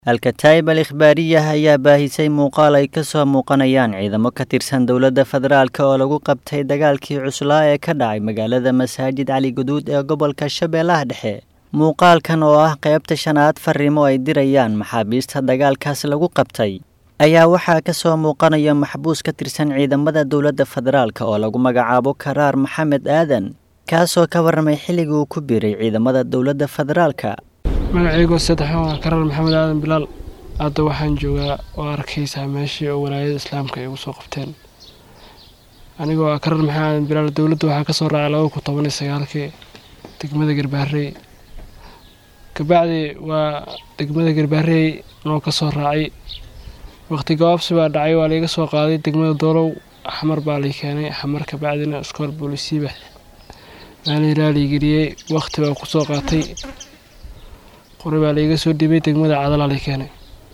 Al-Kataib al-Ikhbaariya ayaa baahisay muuqaal ay ka soo muuqanayaan ciidamo ka tirsan dowladda federaalka oo lagu qabtay dagaalkii cuslaa ee ka dhacay magaalada Masaajid Cali Guduud ee gobolka Shabeellaha Dhexe. Muuqaalkan oo ah qaybta shanaad fariimo ay dirayaan maxaabiista dagaalkaas lagu qabtay ayaa waxaa ka soo muuqanaya maxbuus ka tirsan ciidamada dowladda federaalka oo lagu magacaabo Karaar Maxamed Aadan kaasoo ka warramay xilligii uu ku biiray ciidamada dowladda federaalka. magacaygu saddexan waa Karaar Maxamed Aadan Bilaal. hadda waxaan joogaa oo arkaysaa meeshii oo walaayada islaamka ay ugu soo qabteen. anigoo ah Karaar Maxamed Aadan Bilaal, dowladda waxaa ka soo raacay 2019kii degmada Garbaharey. kabacdi waa degmada Garbaharey noo ka soo raacay. waqti gaabsi baa dhacay, waa laga soo qaaday degmada Doolow, xamar baa la keenay. xamar kabacdina iskool booliisiiba maalin raali geliyay, waqti baa ku soo qaatay. qori baa laga soo dhibay degmada Cadal la keenay.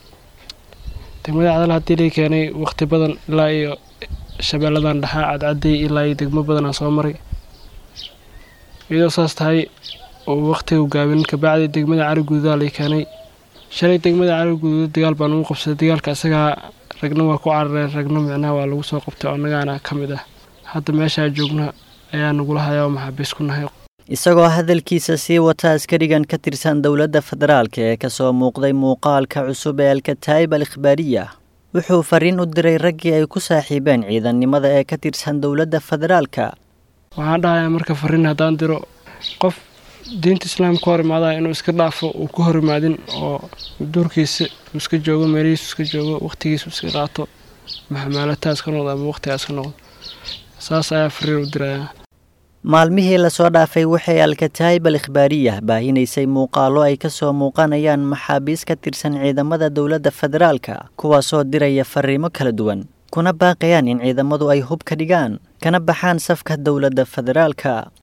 degmada Cadal hadii la keenay waqti badan ilaa iyo Shabeelladan Dhexe cadcaday ilaa iyo degmo badan soo maray. iyadoo saas tahay oo waqtigu gaabin kabacdi degmada Cali Guduud la keenay. shalay degmada Cali Guduud dagaal baan ugu qabsaday. dagaalka asaga ragna waa ku carareen, ragna macnaha waa lagu soo qabtay oo anagana kamid ah. hadda meesha joogna ayaa nagu lahayaa maxaabiis ku nahay. isagoo hadalkiisa sii wata askarigan ka tirsan dowladda federaalka ee ka soo muuqday muuqaalka cusub ee Al-Kataib al-Ikhbaariya wuxuu fariin u diray raggii ay ku saaxiibeen ciidannimada ee ka tirsan dowladda federaalka. waxaan dhahayaa marka fariin haddaan diro qof diinta islaamka hor imaada inuu iska dhaafo uu ku hor imaadin oo duurkiisa iska joogo, meelihiisa iska joogo, waqtigiisa iska qaato, maxamalataas ka noqdo ama waqtigaas ka noqdo. saas ayaa fariin u dirayaa. maalmihii la soo dhaafay waxay Al-Kataib al-Ikhbaariya baahinaysay muuqaalo ay ka soo muuqanayaan maxaabiis ka tirsan ciidamada dowladda federaalka kuwaasoo diraya fariimo kala duwan kuna baaqayaan in ciidamadu ay hub ka dhigaan kana baxaan safka dowladda federaalka.